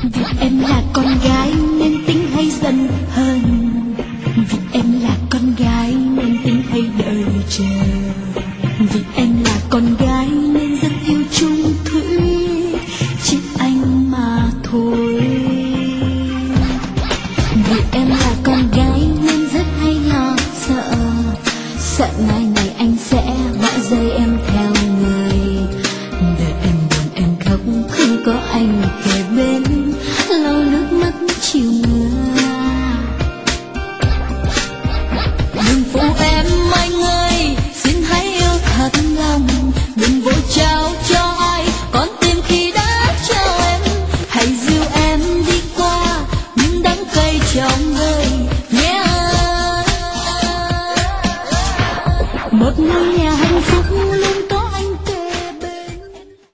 Vì em là con gái nên tính hay giận hờn, vì em là con gái nên tính hay đợi chờ, vì em là con gái nên rất yêu chung thủy, chỉ anh mà thôi. Vì em là con gái nên rất hay lo sợ, sợ mai này anh sẽ bỏ rơi em theo người, để em buồn em khóc không có anh kề.